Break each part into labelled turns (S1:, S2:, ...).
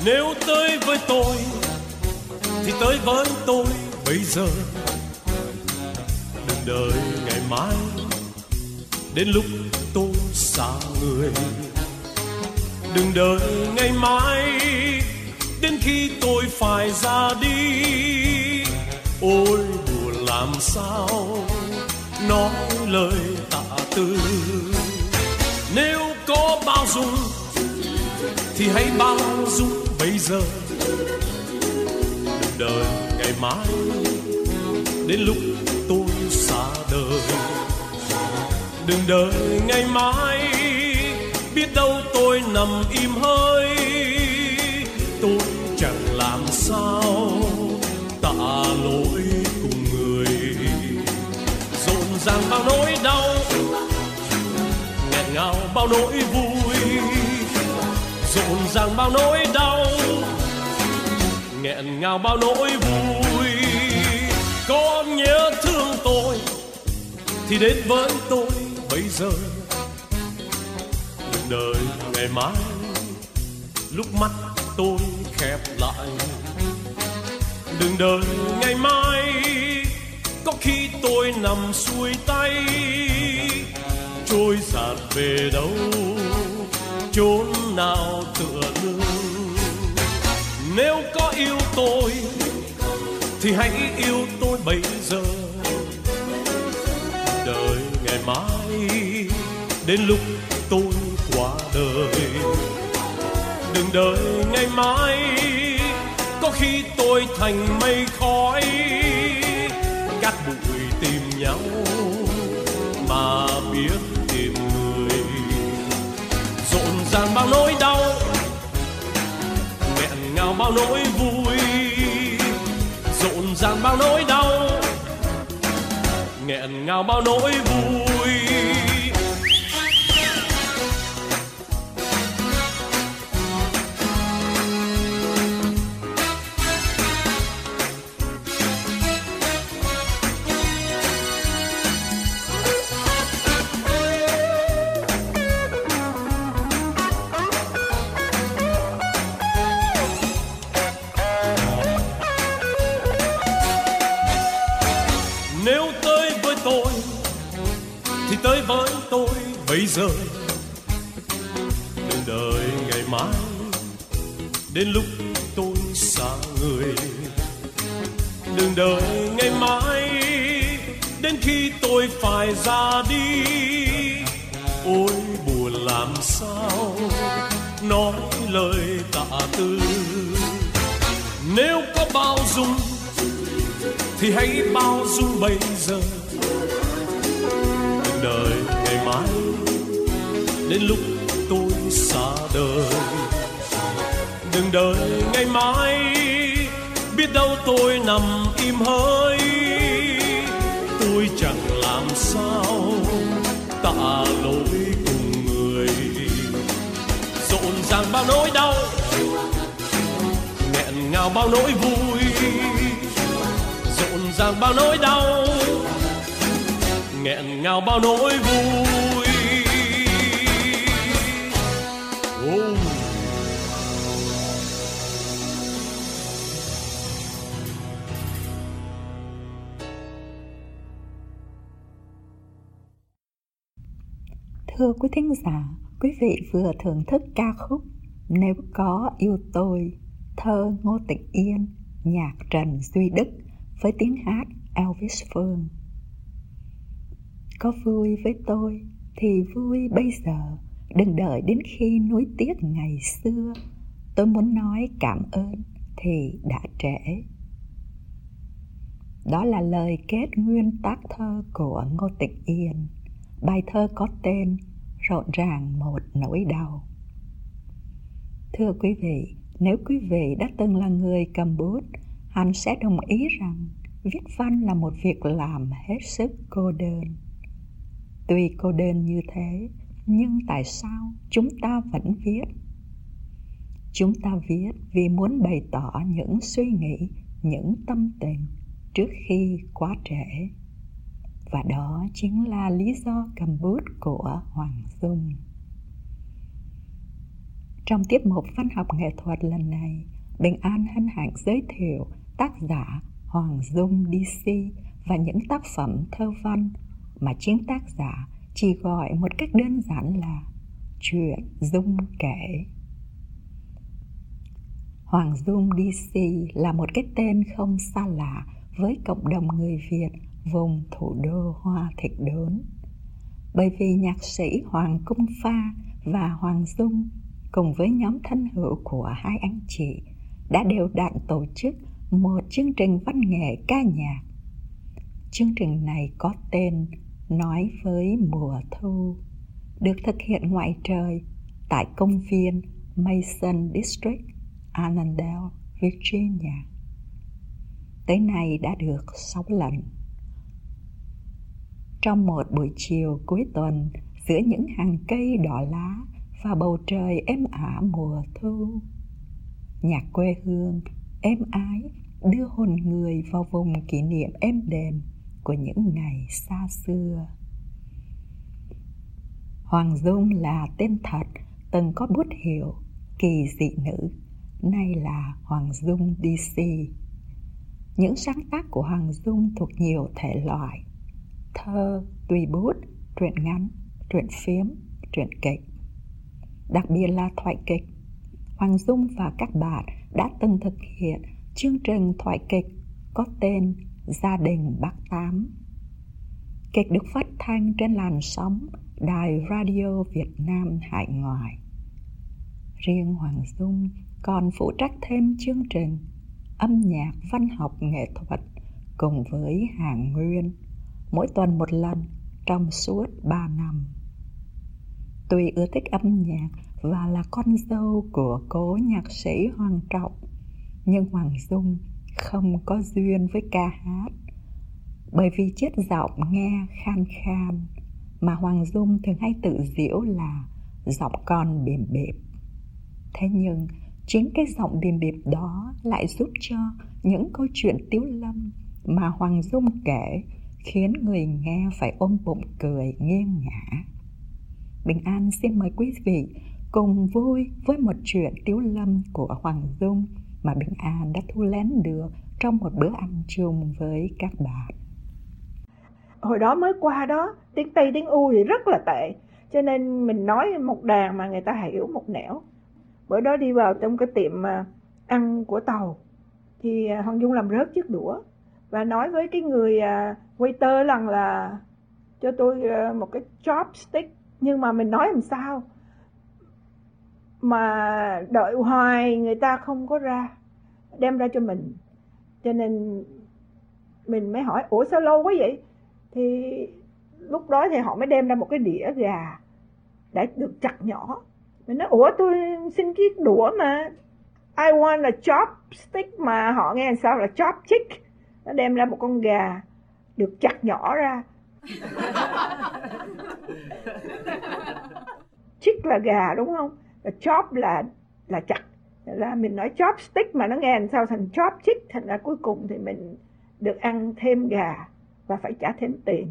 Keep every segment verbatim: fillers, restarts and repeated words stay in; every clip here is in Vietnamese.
S1: Nếu tới với tôi thì tới với tôi bây giờ. Đừng đợi ngày mai đến lúc tôi xa người. Đừng đợi ngày mai đến khi tôi phải ra đi. Ôi buồn làm sao nói lời tạ từ. Nếu có bao dung thì hãy bao dung bây giờ. Đừng đợi ngày mai đến lúc tôi xa đời. Đừng đợi ngày mai biết đâu tôi nằm im hơi. Tôi chẳng làm sao tạ lỗi cùng người. Rộn ràng bao nỗi đau, nghẹn ngào bao nỗi vui. Rộn ràng bao nỗi đau, nghẹn ngào bao nỗi vui. Có nhớ thương tôi thì đến với tôi bây giờ. Đừng đợi ngày mai lúc mắt tôi khép lại. Đừng đợi ngày mai có khi tôi nằm xuôi tay. Trôi dạt về đâu chốn nào tựa lưng. Nếu có yêu tôi thì hãy yêu tôi bây giờ. Đợi ngày mai đến lúc tôi qua đời. Đừng đợi ngày mai có khi tôi thành mây khói. Cát bụi tìm nhau mà biết tìm người. Rộn ràng bao nỗi đau, nghẹn ngào bao nỗi vui. Rộn ràng bao nỗi đau, nghẹn ngào bao nỗi vui. Tới với tôi bây giờ. Đừng đợi ngày mai đến lúc tôi xa người. Đừng đợi ngày mai đến khi tôi phải ra đi. Ôi buồn làm sao nói lời tạ từ. Nếu có bao dung thì hãy bao dung bây giờ. Đợi ngày mai đến lúc tôi xa đời. Đừng đợi ngày mai biết đâu tôi nằm im hơi. Tôi chẳng làm sao tạ lỗi cùng người. Rộn ràng bao nỗi đau, nghẹn ngào bao nỗi vui. Rộn ràng bao nỗi đau, nghẹn ngào bao nỗi vui. Oh.
S2: Thưa quý thính giả, quý vị vừa thưởng thức ca khúc Nếu Có Yêu Tôi, thơ Ngô Tịch Yên, nhạc Trần Duy Đức với tiếng hát Elvis Phương. Có vui với tôi thì vui bây giờ, đừng đợi đến khi nuối tiếc ngày xưa. Tôi muốn nói cảm ơn thì đã trễ. Đó là lời kết nguyên tác thơ của Ngô Tịch Yên. Bài thơ có tên Rộn ràng một nỗi đau. Thưa quý vị, nếu quý vị đã từng là người cầm bút, hẳn sẽ đồng ý rằng viết văn là một việc làm hết sức cô đơn. Tuy cô đơn như thế, nhưng tại sao chúng ta vẫn viết? Chúng ta viết vì muốn bày tỏ những suy nghĩ, những tâm tình trước khi quá trễ. Và đó chính là lý do cầm bút của Hoàng Dung. Trong tiết mục văn học nghệ thuật lần này, Bình An hân hạnh giới thiệu tác giả Hoàng Dung đê xê và những tác phẩm thơ văn mà chính tác giả chỉ gọi một cách đơn giản là chuyện Dung kể. Hoàng Dung đê xê là một cái tên không xa lạ với cộng đồng người Việt vùng thủ đô Hoa Thịt Đốn, bởi vì nhạc sĩ Hoàng Cung Pha và Hoàng Dung cùng với nhóm thân hữu của hai anh chị đã đều đặn tổ chức một chương trình văn nghệ ca nhạc. Chương trình này có tên Nói với mùa thu, được thực hiện ngoài trời tại công viên Mason District, Annandale, Virginia. Tới nay đã được sáu lần. Trong một buổi chiều cuối tuần, giữa những hàng cây đỏ lá và bầu trời êm ả mùa thu, nhạc quê hương êm ái đưa hồn người vào vùng kỷ niệm êm đềm của những ngày xa xưa. Hoàng Dung là tên thật, từng có bút hiệu Kỳ Dị Nữ, nay là Hoàng Dung đê xê. Những sáng tác của Hoàng Dung thuộc nhiều thể loại: thơ, tùy bút, truyện ngắn, truyện phiếm, truyện kịch. Đặc biệt là thoại kịch. Hoàng Dung và các bạn đã từng thực hiện chương trình thoại kịch có tên Gia đình Bác Tám. Kịch được phát thanh trên làn sóng Đài Radio Việt Nam hải ngoại. Riêng Hoàng Dung còn phụ trách thêm chương trình Âm nhạc văn học nghệ thuật cùng với Hàng Nguyên, mỗi tuần một lần trong suốt ba năm. Tuy ưa thích âm nhạc và là con dâu của cố nhạc sĩ Hoàng Trọng, nhưng Hoàng Dung không có duyên với ca hát, bởi vì chất giọng nghe khan khan mà Hoàng Dung thường hay tự giễu là giọng con bìm bịp. Thế nhưng chính cái giọng bìm bịp đó lại giúp cho những câu chuyện tiếu lâm mà Hoàng Dung kể khiến người nghe phải ôm bụng cười nghiêng ngã. Bình An xin mời quý vị cùng vui với một chuyện tiếu lâm của Hoàng Dung mà Bình An đã thu lén được trong một bữa ăn chung với các bạn.
S3: Hồi đó mới qua đó, tiếng Tây tiếng U thì rất là tệ, cho nên mình nói một đàn mà người ta hiểu một nẻo. Bữa đó đi vào trong cái tiệm ăn của Tàu thì Hoàng Dung làm rớt chiếc đũa và nói với cái người waiter rằng là cho tôi một cái chopstick, nhưng mà mình nói làm sao mà đợi hoài người ta không có ra đem ra cho mình, cho nên mình mới hỏi ủa sao lâu quá vậy. Thì lúc đó thì họ mới đem ra một cái đĩa gà đã được chặt nhỏ. Mình nói ủa tôi xin chiếc đũa mà, I want a chopstick, mà họ nghe làm sao là chopstick. Nó đem ra một con gà được chặt nhỏ ra. Chick là gà đúng không? Và chop là là chặt. Thật ra mình nói chopstick mà nó nghe làm sao thành chopstick, thành ra cuối cùng thì mình được ăn thêm gà và phải trả thêm tiền.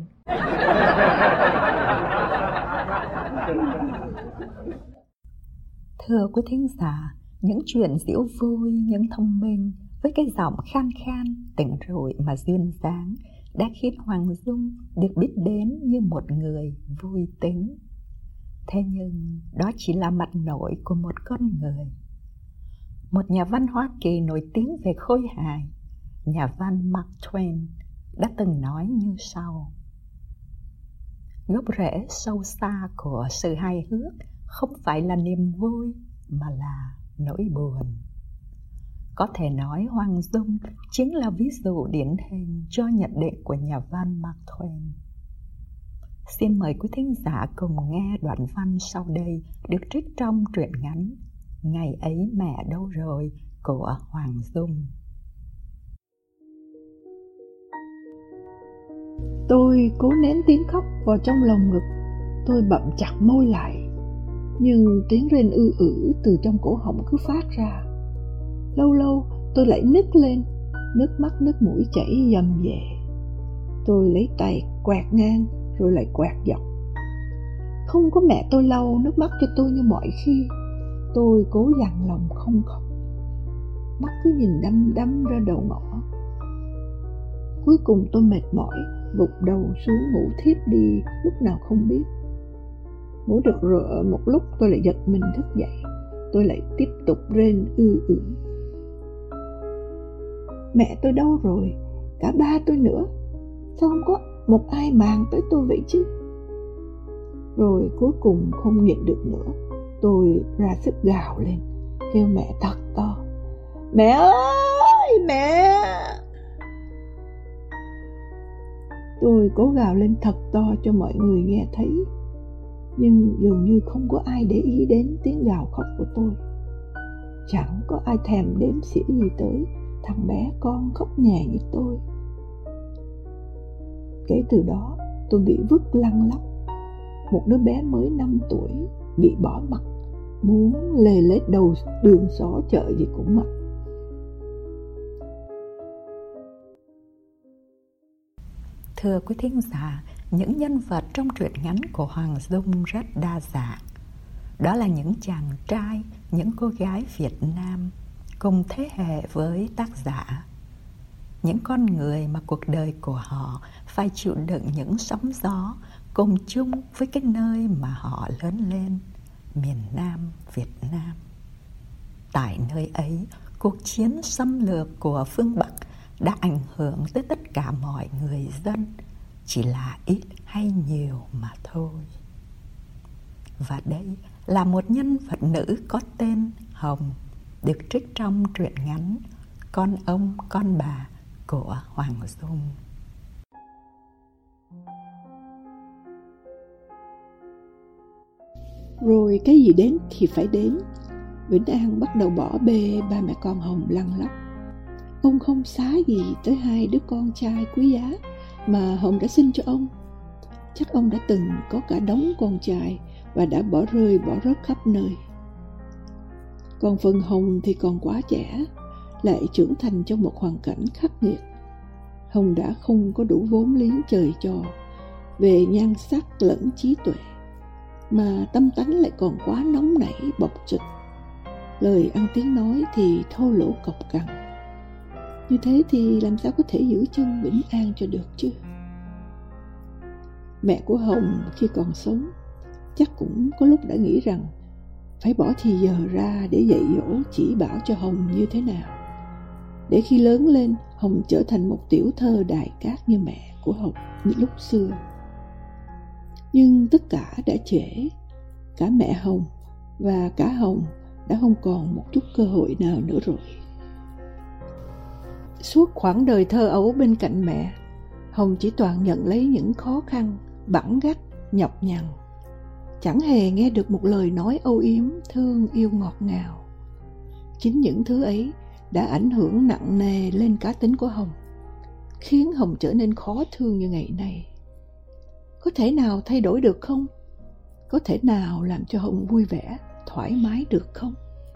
S2: Thưa quý thính giả, những chuyện giễu vui nhưng thông minh với cái giọng khan khan, tỉnh rượu mà duyên dáng đã khiến Hoàng Dung được biết đến như một người vui tính. Thế nhưng đó chỉ là mặt nổi của một con người. Một nhà văn Hoa Kỳ nổi tiếng về khôi hài, nhà văn Mark Twain đã từng nói như sau: gốc rễ sâu xa của sự hài hước không phải là niềm vui mà là nỗi buồn. Có thể nói Hoàng Dung chính là ví dụ điển hình cho nhận định của nhà văn Mark Twain. Xin mời quý thính giả cùng nghe đoạn văn sau đây được trích trong truyện ngắn Ngày ấy mẹ đâu rồi của Hoàng Dung.
S4: Tôi cố nén tiếng khóc vào trong lồng ngực. Tôi bậm chặt môi lại, nhưng tiếng rên ư ử từ trong cổ họng cứ phát ra. Lâu lâu tôi lại nức lên, nước mắt nước mũi chảy dầm dề. Tôi lấy tay quẹt ngang rồi lại quẹt dọc. Không có mẹ tôi lau nước mắt cho tôi như mọi khi. Tôi cố dằn lòng không khóc. Mắt cứ nhìn đăm đăm ra đầu ngõ. Cuối cùng tôi mệt mỏi, gục đầu xuống ngủ thiếp đi lúc nào không biết. Ngủ được rửa một lúc tôi lại giật mình thức dậy. Tôi lại tiếp tục rên ư ử. Mẹ tôi đâu rồi? Cả ba tôi nữa. Sao không có một ai màng tới tôi vậy chứ? Rồi cuối cùng không nhịn được nữa, tôi ra sức gào lên, kêu mẹ thật to. Mẹ ơi, mẹ! Tôi cố gào lên thật to cho mọi người nghe thấy, nhưng dường như không có ai để ý đến tiếng gào khóc của tôi. Chẳng có ai thèm đếm xỉa gì tới thằng bé con khóc nhè như tôi. Kể từ đó tôi bị vứt lăn lóc, một đứa bé mới năm tuổi bị bỏ mặc, muốn lê lết đầu đường xó chợ gì cũng mặc.
S2: Thưa quý thính giả, những nhân vật trong truyện ngắn của Hoàng Dung rất đa dạng. Đó là những chàng trai, những cô gái Việt Nam cùng thế hệ với tác giả. Những con người mà cuộc đời của họ phải chịu đựng những sóng gió cùng chung với cái nơi mà họ lớn lên, miền Nam Việt Nam. Tại nơi ấy, cuộc chiến xâm lược của phương Bắc đã ảnh hưởng tới tất cả mọi người dân, chỉ là ít hay nhiều mà thôi. Và đây là một nhân vật nữ có tên Hồng, được trích trong truyện ngắn Con ông con bà của Hoàng Dung.
S4: Rồi cái gì đến thì phải đến. Vĩnh An bắt đầu bỏ bê ba mẹ con Hồng lăn lóc. Ông không xá gì tới hai đứa con trai quý giá mà Hồng đã sinh cho ông. Chắc ông đã từng có cả đống con trai và đã bỏ rơi bỏ rớt khắp nơi. Còn phần Hồng thì còn quá trẻ, lại trưởng thành trong một hoàn cảnh khắc nghiệt. Hồng đã không có đủ vốn liếng trời cho về nhan sắc lẫn trí tuệ, mà tâm tánh lại còn quá nóng nảy bộc trực. Lời ăn tiếng nói thì thô lỗ cộc cằn. Như thế thì làm sao có thể giữ chân Vĩnh An cho được chứ? Mẹ của Hồng khi còn sống chắc cũng có lúc đã nghĩ rằng phải bỏ thì giờ ra để dạy dỗ chỉ bảo cho Hồng như thế nào, để khi lớn lên Hồng trở thành một tiểu thơ đài cát như mẹ của Hồng như lúc xưa. Nhưng tất cả đã trễ. Cả mẹ Hồng và cả Hồng đã không còn một chút cơ hội nào nữa rồi. Suốt khoảng đời thơ ấu bên cạnh mẹ, Hồng chỉ toàn nhận lấy những khó khăn, bẵng gắt, nhọc nhằn. Chẳng hề nghe được một lời nói âu yếm, thương yêu ngọt ngào. Chính những thứ ấy đã ảnh hưởng nặng nề lên cá tính của Hồng, khiến Hồng trở nên khó thương như ngày nay. Có thể nào thay đổi được không? Có thể nào làm cho Hồng vui vẻ, thoải mái được không?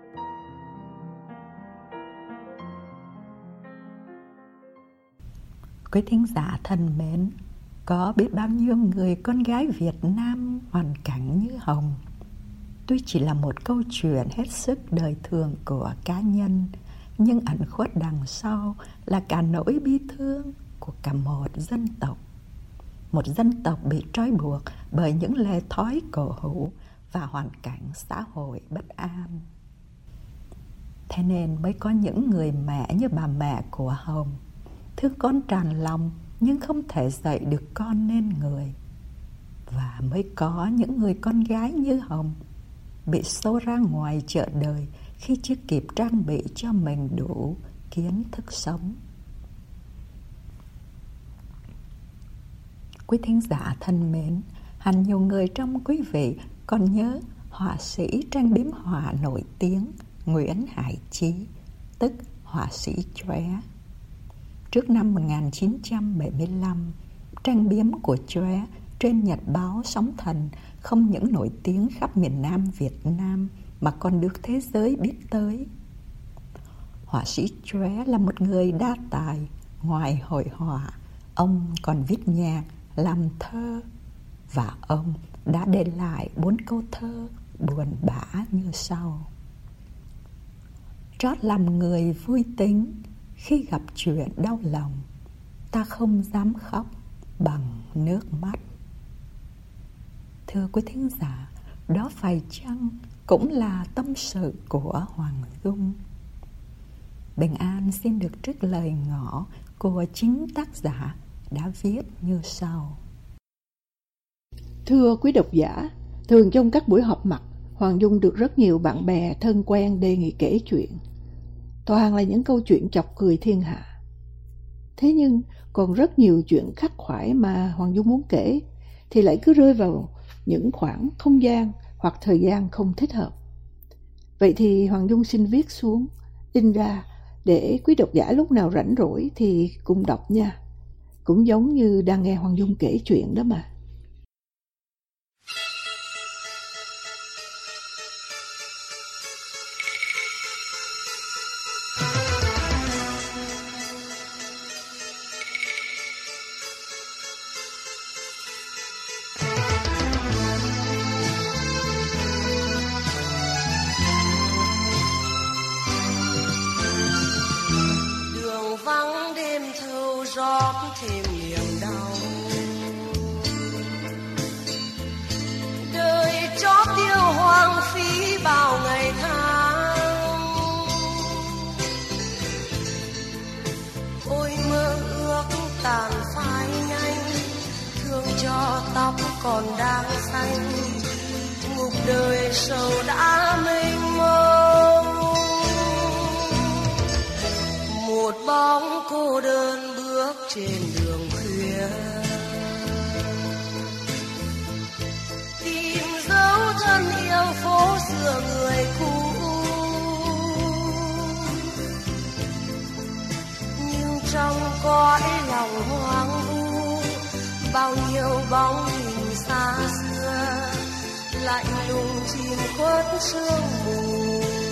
S2: Quý thính giả thân mến, có biết bao nhiêu người con gái Việt Nam hoàn cảnh như Hồng. Tuy chỉ là một câu chuyện hết sức đời thường của cá nhân, nhưng ẩn khuất đằng sau là cả nỗi bi thương của cả một dân tộc. Một dân tộc bị trói buộc bởi những lề thói cổ hủ và hoàn cảnh xã hội bất an. Thế nên mới có những người mẹ như bà mẹ của Hồng, thương con tràn lòng nhưng không thể dạy được con nên người. Và mới có những người con gái như Hồng bị xô ra ngoài chợ đời khi chưa kịp trang bị cho mình đủ kiến thức sống. Quý thính giả thân mến, hẳn nhiều người trong quý vị còn nhớ họa sĩ tranh biếm họa nổi tiếng Nguyễn Hải Chí, tức họa sĩ Chóe. Trước năm một nghìn chín trăm bảy mươi lăm, tranh biếm của Chóe trên nhật báo Sóng Thần không những nổi tiếng khắp miền Nam Việt Nam mà còn được thế giới biết tới. Họa sĩ Chóe là một người đa tài. Ngoài hội họa, ông còn viết nhạc, làm thơ, và ông đã để lại bốn câu thơ buồn bã như sau. trót làm người vui tính, khi gặp chuyện đau lòng, ta không dám khóc bằng nước mắt. Thưa quý thính giả, đó phải chăng cũng là tâm sự của Hoàng Dung? Bình An xin được trích lời ngỏ của chính tác giả đã viết như sau.
S4: Thưa quý độc giả, thường trong các buổi họp mặt, Hoàng Dung được rất nhiều bạn bè thân quen đề nghị kể chuyện. Toàn là những câu chuyện chọc cười thiên hạ. Thế nhưng còn rất nhiều chuyện khắc khoải mà Hoàng Dung muốn kể thì lại cứ rơi vào những khoảng không gian hoặc thời gian không thích hợp. Vậy thì Hoàng Dung xin viết xuống, in ra để quý độc giả lúc nào rảnh rỗi thì cùng đọc nha. Cũng giống như đang nghe Hoàng Dung kể chuyện đó mà.
S5: Thêm niềm đau đời chót tiêu hoang phí bao ngày tháng. Ôi mơ ước tàn phai nhanh, thương cho tóc còn đang xanh, ngục đời sầu đã mênh mông. Một bóng cô đơn bước trên đường khuya, tìm dấu thân yêu phố xưa người cũ. Nhưng trong cõi lòng hoang vu, bao nhiêu bóng hình xa xưa lạnh lùng chìm khuất sương mù.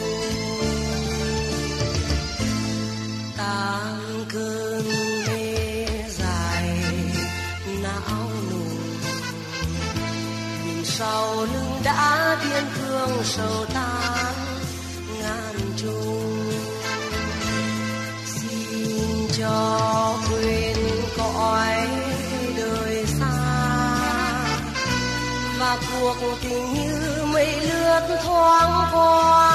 S5: Tan cơn mê dài não nùng, nhìn sau lưng đã biên cương sầu tan ngàn trùng. Xin cho quên cõi đời xa, và cuộc tình như mây lướt thoáng qua.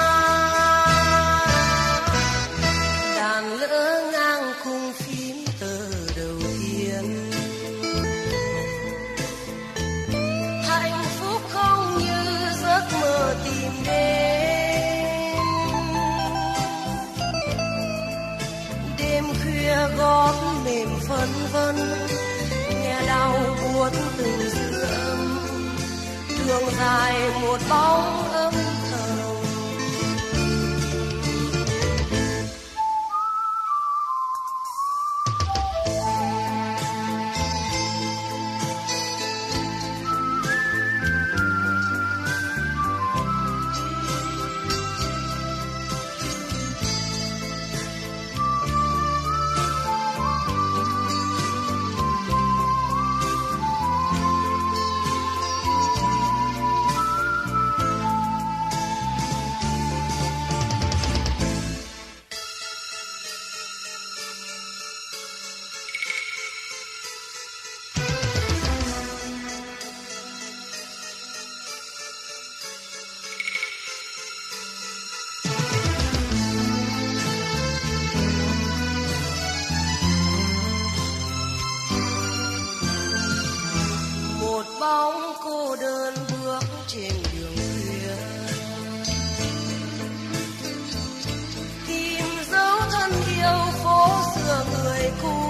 S5: Đàn lỡ ngang khung phím tờ đầu tiên, hạnh phúc không như giấc mơ tìm đến. Đêm khuya gót mềm phân vân, nghe đau buốt từng dư âm, đường dài một bóng âm thầm. Bóng cô đơn bước trên đường khuya, tìm dấu thân yêu phố xưa người cũ.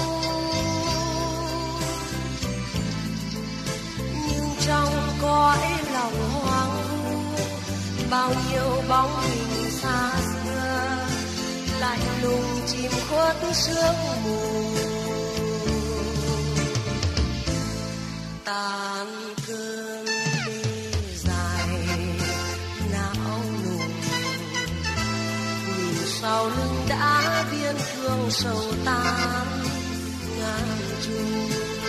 S5: Nhưng trong cõi lòng hoang vu, bao nhiêu bóng hình xa xưa lạnh lùng chìm khuất sương mù. Tan cơn mê dài não nùng, nhìn sau lưng đã biên cương sầu tan ngàn trùng.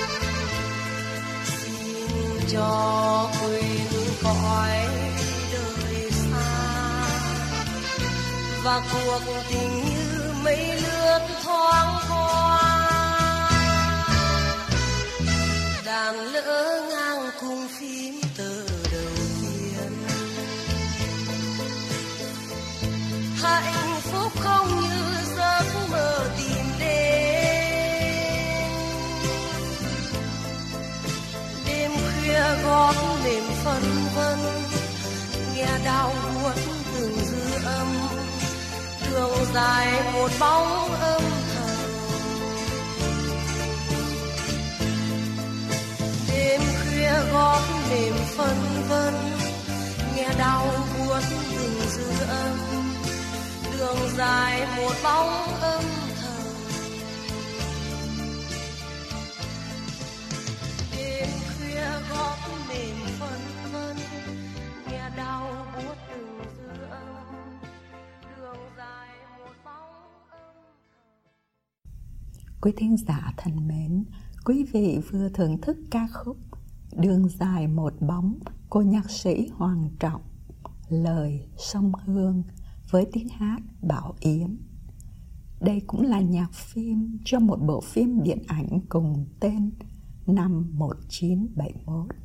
S5: Xin cho quên cõi đời xa, và cuộc tình như mây lướt thoáng qua. Đàn lỡ ngang cùng phím tờ đầu tiên. Hạnh phúc không như giấc mơ tìm đến. Đêm khuya gót mềm phân vân, nghe đau buốt từng dư âm. Đường dài một bóng âm thầm. Đêm khuya gót mềm phân vân, nghe đau buốt từng dư âm. Đường dài một bóng âm thầm. Đêm khuya gót mềm phân vân, nghe đau buốt từng dư âm. Đường dài một bóng âm thầm.
S2: Quý thính giả thân mến, quý vị vừa thưởng thức ca khúc Đường dài một bóng của nhạc sĩ Hoàng Trọng, lời Sông Hương với tiếng hát Bảo Yến. Đây cũng là nhạc phim cho một bộ phim điện ảnh cùng tên năm một nghìn chín trăm bảy mươi mốt.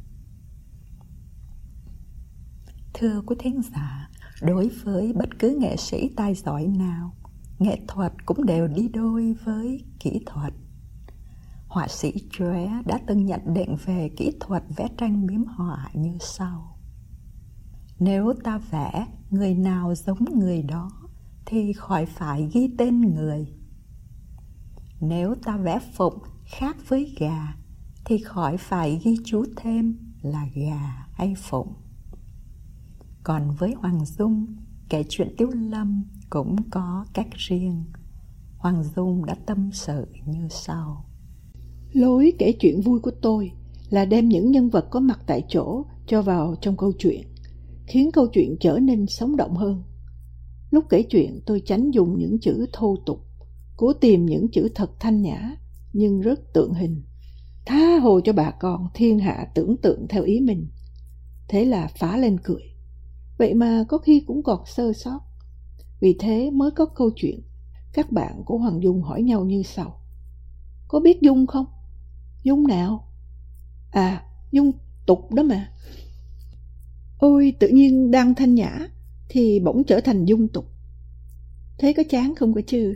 S2: Thưa quý thính giả, đối với bất cứ nghệ sĩ tài giỏi nào, nghệ thuật cũng đều đi đôi với kỹ thuật. Họa sĩ Chóe đã từng nhận định về kỹ thuật vẽ tranh biếm họa như sau: nếu ta vẽ người nào giống người đó thì khỏi phải ghi tên người. Nếu ta vẽ phụng khác với gà thì khỏi phải ghi chú thêm là gà hay phụng. Còn với Hoàng Dung, kể chuyện Tiếu Lâm cũng có cách riêng. Hoàng Dung đã tâm sự như sau:
S4: lối kể chuyện vui của tôi là đem những nhân vật có mặt tại chỗ cho vào trong câu chuyện, khiến câu chuyện trở nên sống động hơn. Lúc kể chuyện tôi tránh dùng những chữ thô tục, cố tìm những chữ thật thanh nhã nhưng rất tượng hình, tha hồ cho bà con thiên hạ tưởng tượng theo ý mình. Thế là phá lên cười. Vậy mà có khi cũng còn sơ sót. Vì thế mới có câu chuyện các bạn của Hoàng Dung hỏi nhau như sau: có biết Dung không? Dung nào? À, Dung tục đó mà. Ôi, tự nhiên đang thanh nhã thì bỗng trở thành dung tục. Thế có chán không cơ chứ?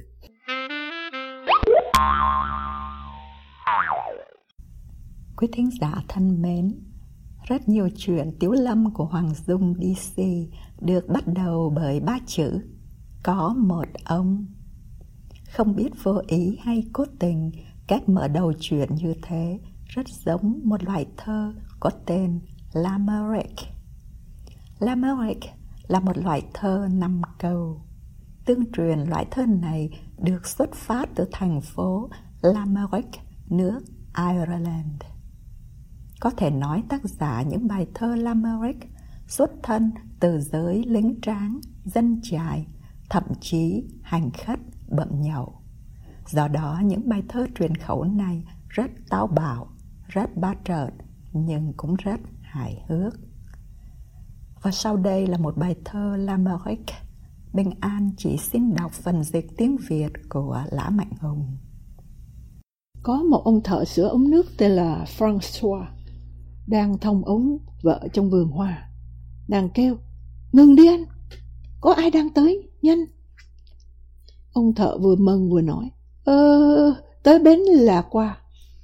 S2: Quý thính giả thân mến, rất nhiều chuyện Tiếu Lâm của Hoàng Dung đê xê được bắt đầu bởi ba chữ có một ông. Không biết vô ý hay cố tình, cách mở đầu chuyện như thế rất giống một loại thơ có tên Lameric. Lameric là một loại thơ năm câu. Tương truyền loại thơ này được xuất phát từ thành phố Lameric, nước Ireland. Có thể nói tác giả những bài thơ Lameric xuất thân từ giới lính tráng, dân chài, thậm chí hành khất bậm nhậu. Do đó những bài thơ truyền khẩu này rất táo bạo, rất ba trợn, nhưng cũng rất hài hước. Và sau đây là một bài thơ Lameric. Bình An chỉ xin đọc phần dịch tiếng Việt của Lã Mạnh Hùng.
S4: Có một ông thợ sửa ống nước tên là François, đang thông ống vợ trong vườn hoa. Nàng kêu: ngừng đi anh, có ai đang tới, nhanh. Ông thợ vừa mừng vừa nói: Ờ, tới bến là qua.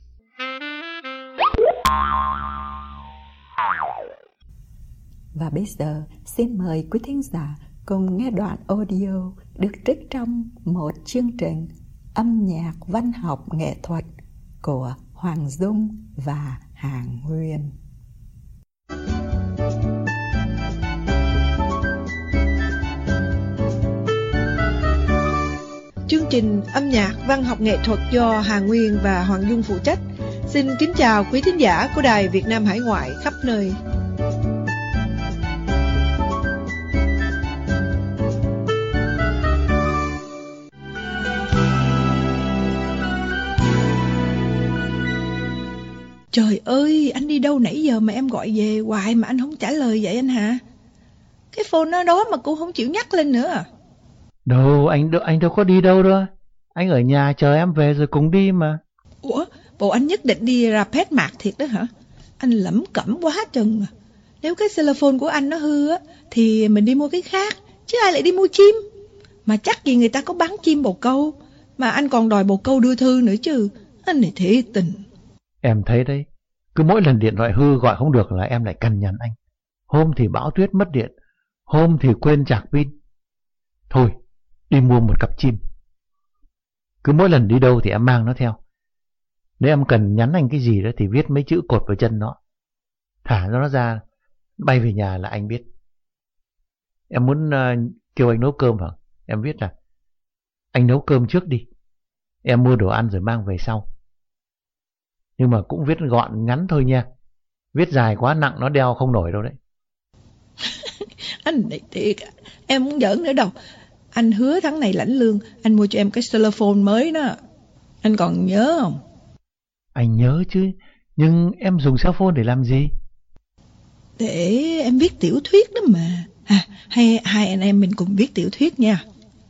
S2: Và bây giờ xin mời quý thính giả cùng nghe đoạn audio được trích trong một chương trình âm nhạc văn học nghệ thuật của Hoàng Dung và Hà Nguyên.
S3: Chương trình âm nhạc văn học nghệ thuật do Hà Nguyên và Hoàng Dung phụ trách. Xin kính chào quý thính giả của Đài Việt Nam Hải Ngoại khắp nơi. Trời ơi, anh đi đâu nãy giờ mà em gọi về hoài mà anh không trả lời vậy anh hả? Cái phone nó đó mà cô không chịu nhắc lên nữa à?
S6: Đâu, anh anh đâu có đi đâu đâu. Anh ở nhà chờ em về rồi cùng đi mà.
S4: Ủa, bộ anh nhất định đi ra Pet Mart thiệt đó hả? Anh lẩm cẩm quá chừng mà. Nếu cái xylophone của anh nó hư á, thì mình đi mua cái khác, chứ ai lại đi mua chim. Mà chắc gì người ta có bán chim bồ câu, mà anh còn đòi bồ câu đưa thư nữa chứ. Anh này thiệt tình.
S6: Em thấy đấy, cứ mỗi lần điện thoại hư gọi không được là em lại cằn nhằn anh. Hôm thì bão tuyết mất điện, hôm thì quên chạc pin. Thôi, đi mua một cặp chim. Cứ mỗi lần đi đâu thì em mang nó theo. Nếu em cần nhắn anh cái gì đó thì viết mấy chữ cột vào chân nó. Thả nó ra, bay về nhà là anh biết. Em muốn uh, kêu anh nấu cơm hả? Em viết là anh nấu cơm trước đi, em mua đồ ăn rồi mang về sau. Nhưng mà cũng viết gọn ngắn thôi nha. Viết dài quá nặng nó đeo không nổi đâu đấy.
S4: Anh này thiệt, em không giỡn nữa đâu. Anh hứa tháng này lãnh lương, anh mua cho em cái xylophone mới đó. Anh còn nhớ không?
S6: Anh nhớ chứ, nhưng em dùng cell phone để làm gì?
S4: Để em viết tiểu thuyết đó mà. À, hay hai anh em mình cùng viết tiểu thuyết nha.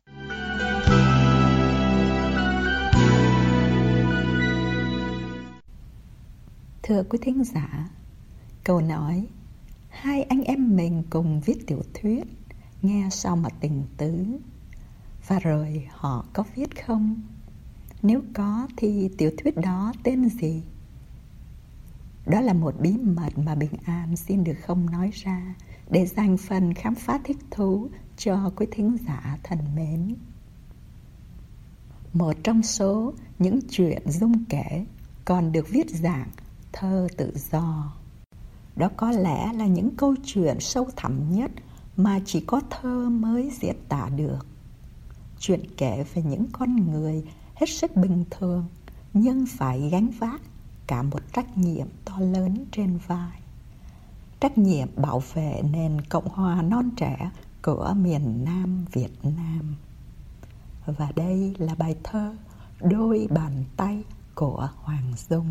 S2: Thưa quý thính giả, câu nói hai anh em mình cùng viết tiểu thuyết nghe sao mà tình tứ. Và rồi họ có viết không? Nếu có thì tiểu thuyết đó tên gì? Đó là một bí mật mà Bình An xin được không nói ra, để dành phần khám phá thích thú cho quý thính giả thân mến. Một trong số những chuyện Dung kể còn được viết dạng thơ tự do. Đó có lẽ là những câu chuyện sâu thẳm nhất mà chỉ có thơ mới diễn tả được. Chuyện kể về những con người hết sức bình thường nhưng phải gánh vác cả một trách nhiệm to lớn trên vai. Trách nhiệm bảo vệ nền Cộng hòa non trẻ của miền Nam Việt Nam. Và đây là bài thơ Đôi bàn tay của Hoàng Dung.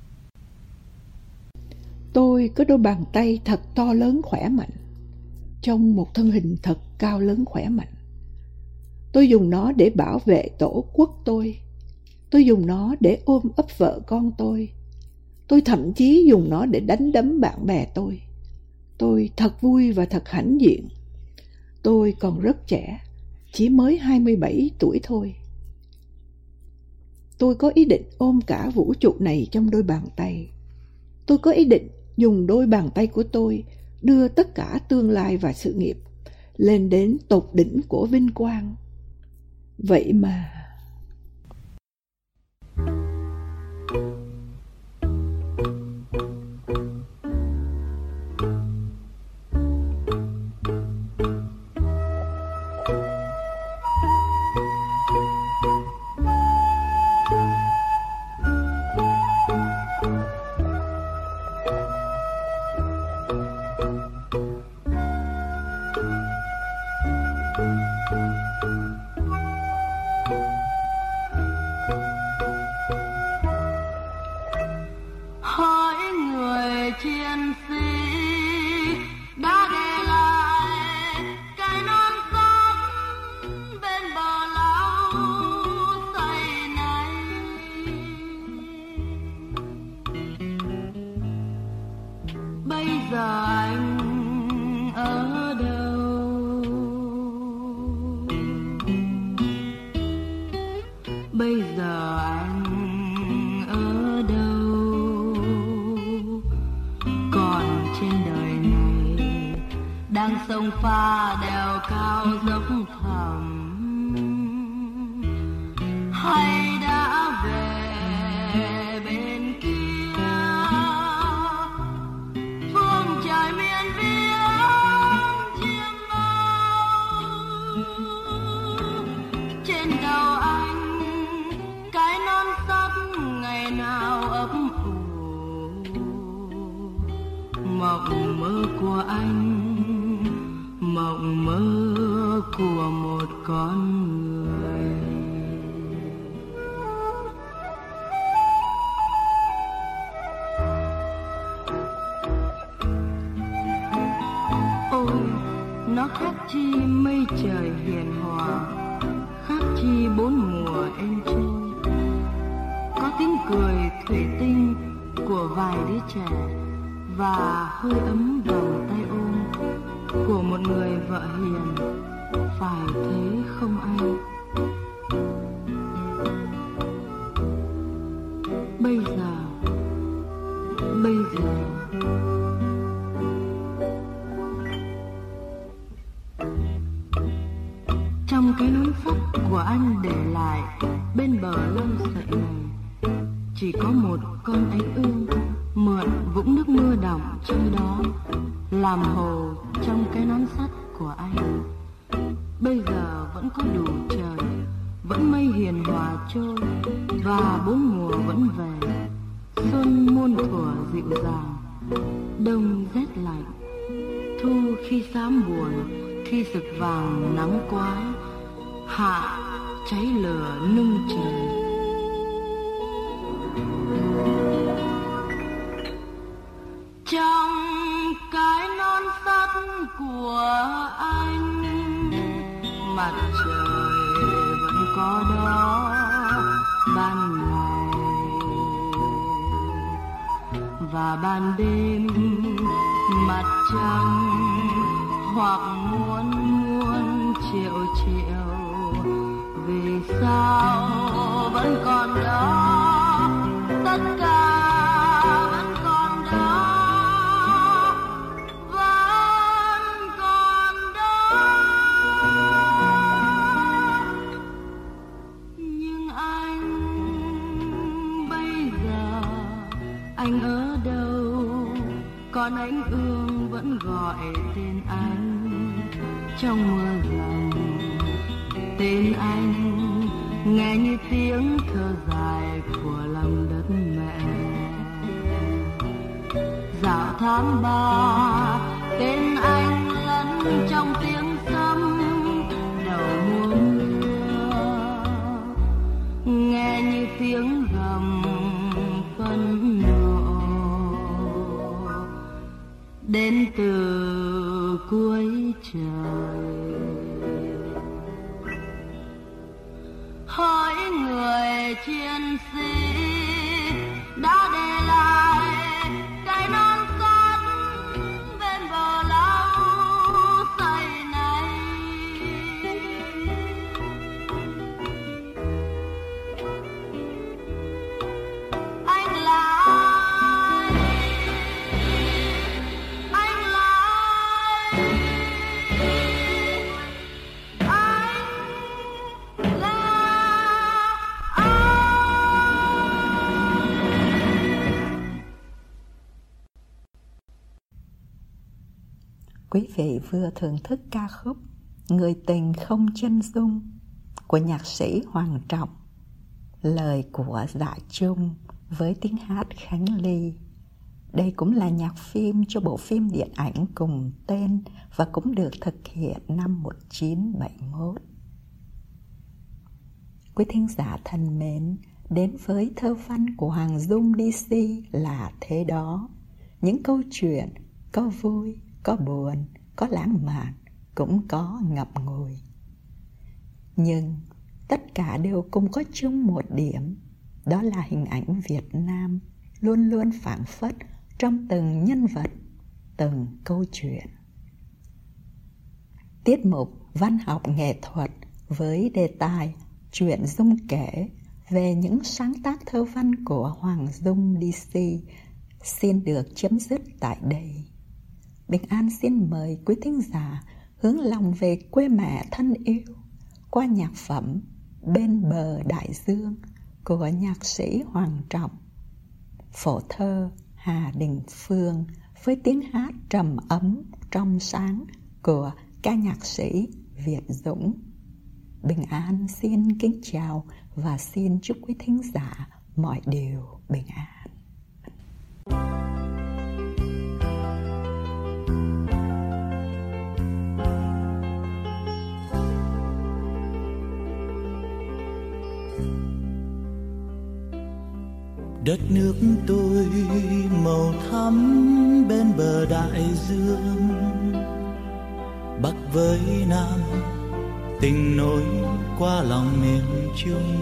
S4: Tôi có đôi bàn tay thật to lớn khỏe mạnh, trong một thân hình thật cao lớn khỏe mạnh. Tôi dùng nó để bảo vệ tổ quốc tôi. Tôi dùng nó để ôm ấp vợ con tôi. Tôi thậm chí dùng nó để đánh đấm bạn bè tôi. Tôi thật vui và thật hãnh diện. Tôi còn rất trẻ, chỉ mới hai mươi bảy tuổi thôi. Tôi có ý định ôm cả vũ trụ này trong đôi bàn tay. Tôi có ý định dùng đôi bàn tay của tôi đưa tất cả tương lai và sự nghiệp lên đến tột đỉnh của vinh quang. Vậy mà...
S5: sông pha đèo cao dốc thẳm, hay đã về bên kia phương trời miền biếc chiêm bao. Trên đầu anh cái non sắt ngày nào ấp ủ, mộng mơ của anh, mộng mơ của một con người. Ôi, nó khác chi mây trời hiền hòa,
S7: chi bốn mùa êm trôi. Có tiếng cười thủy tinh của vài đứa trẻ và hơi ấm vòng tay ôm của một người vợ hiền, phải thế không anh? Bây giờ, bây giờ trong cái núi sắt của anh để lại bên bờ lâu sậy này, chỉ có một con ánh ương mượn vũng nước mưa đọng chơi đó, làm hồ trong cái nón sắt của anh. Bây giờ vẫn có đủ trời, vẫn mây hiền hòa trôi, và bốn mùa vẫn về. Xuân muôn thuở dịu dàng, đông rét lạnh, thu khi xám buồn, khi rực vàng nắng quá, hạ cháy lửa nung trời. Trong cái non sắt của anh, mặt trời vẫn có đó ban ngày, và ban đêm mặt trăng hoặc muôn muôn triệu triệu. Vì sao vẫn còn đó, tất cả vẫn còn đó, vẫn còn đó. Nhưng anh bây giờ, anh ở đâu? Còn ánh ương vẫn gọi tên anh trong mưa dầm. Tên anh nghe như tiếng thơ dài của lòng đất mẹ. Dạo tháng ba, tên anh lẫn trong tiếng sấm đầu mùa mưa, nghe như tiếng gầm phẫn nộ đến từ cuối trời. Hỡi người chiến sĩ đã để lại cái non sắt bên bờ lâu say này, anh là ai? Anh là ai? Anh là
S2: Quý vị vừa thưởng thức ca khúc Người tình không chân dung của nhạc sĩ Hoàng Trọng, lời của Dạ Trung với tiếng hát Khánh Ly. Đây cũng là nhạc phim cho bộ phim điện ảnh cùng tên và cũng được thực hiện năm một nghìn chín trăm bảy mươi mốt. Quý thính giả thân mến, đến với thơ văn của Hoàng Dung đê xê là thế đó. Những câu chuyện có vui, có buồn, có lãng mạn, cũng có ngậm ngùi. Nhưng tất cả đều cùng có chung một điểm, đó là hình ảnh Việt Nam luôn luôn phảng phất trong từng nhân vật, từng câu chuyện. Tiết mục văn học nghệ thuật với đề tài Chuyện Dung kể về những sáng tác thơ văn của Hoàng Dung đê xê xin được chấm dứt tại đây. Bình An xin mời quý thính giả hướng lòng về quê mẹ thân yêu qua nhạc phẩm Bên bờ đại dương của nhạc sĩ Hoàng Trọng, phổ thơ Hà Đình Phương với tiếng hát trầm ấm trong sáng của ca nhạc sĩ Việt Dũng. Bình An xin kính chào và xin chúc quý thính giả mọi điều bình an.
S8: Đất nước tôi màu thắm bên bờ đại dương, Bắc với Nam tình nối qua lòng miền Trung.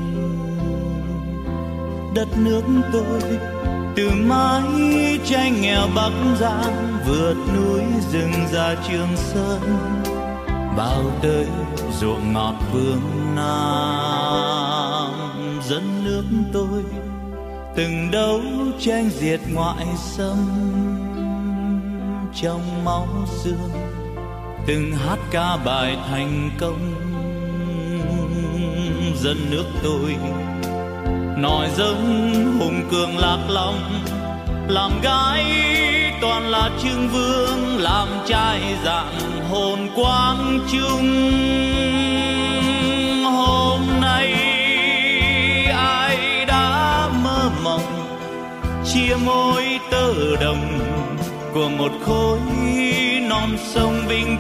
S8: Đất nước tôi từ mái tranh nghèo Bắc Giang, vượt núi rừng ra Trường Sơn, bao tới ruộng ngọt phương Nam. Dân nước tôi từng đấu tranh diệt ngoại xâm, trong máu xương từng hát ca bài thành công. Dân nước tôi nòi giống hùng cường lạc long, làm gái toàn là trưng vương, làm trai dạng hồn quang trung. Hôm nay ai đã mơ mộng chia môi tơ đồng của một khối non sông vinh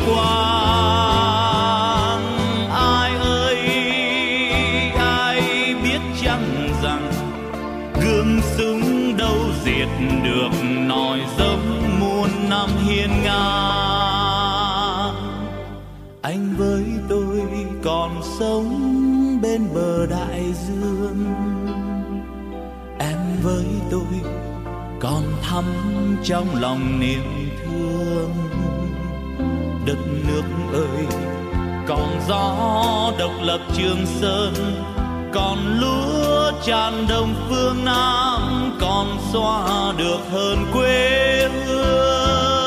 S8: quang. Ai ơi ai biết chăng rằng gươm súng đâu diệt được nòi giống muôn năm hiên ngang. Anh với tôi còn sống bên bờ đại dương, em với tôi còn thắm trong lòng niềm thương. Đất nước ơi còn gió độc lập Trường Sơn, còn lúa tràn đồng phương Nam, còn xóa được hơn quê hương.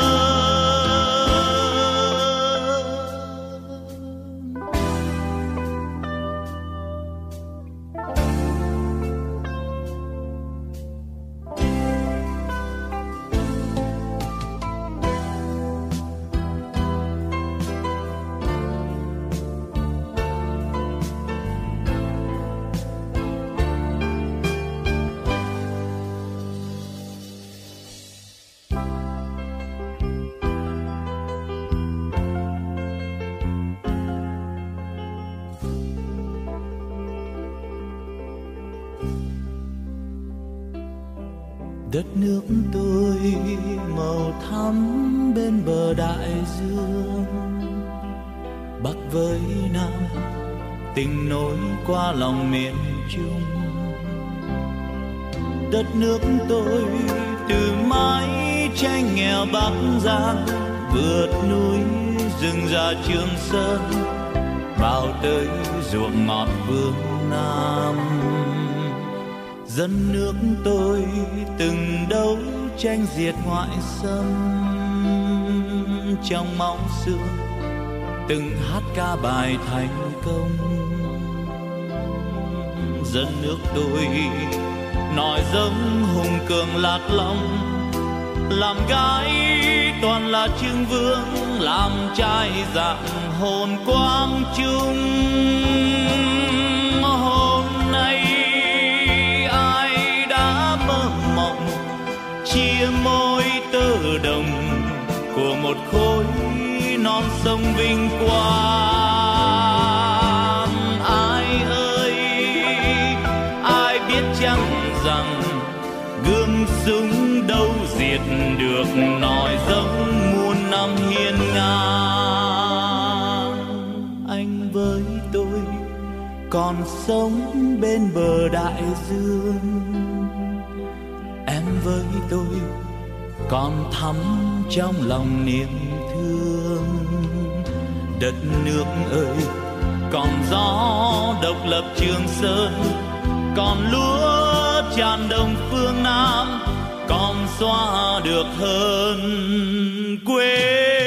S8: Đất nước tôi màu thắm bên bờ đại dương, Bắc với Nam tình nối qua lòng miền Trung. Đất nước tôi từ mái tranh nghèo Bắc Giang, vượt núi rừng ra Trường Sơn, bao tới ruộng ngọt phương Nam. Dân nước tôi từng đấu tranh diệt ngoại xâm, trong máu xương từng hát ca bài thành công. Dân nước tôi nòi giống hùng cường lạc long, làm gái toàn là trưng vương, làm trai dạng hồn quang trung. Hôm nay chia môi tơ đồng của một khối non sông vinh quang. Ai ơi ai biết chăng rằng gươm súng đâu diệt được nòi giống muôn năm hiên ngang. Anh với tôi còn sống bên bờ đại dương, em với tôi còn thắm trong lòng niềm thương. Đất nước ơi còn gió độc lập Trường Sơn, còn lúa tràn đồng phương Nam, còn xóa được hơn quê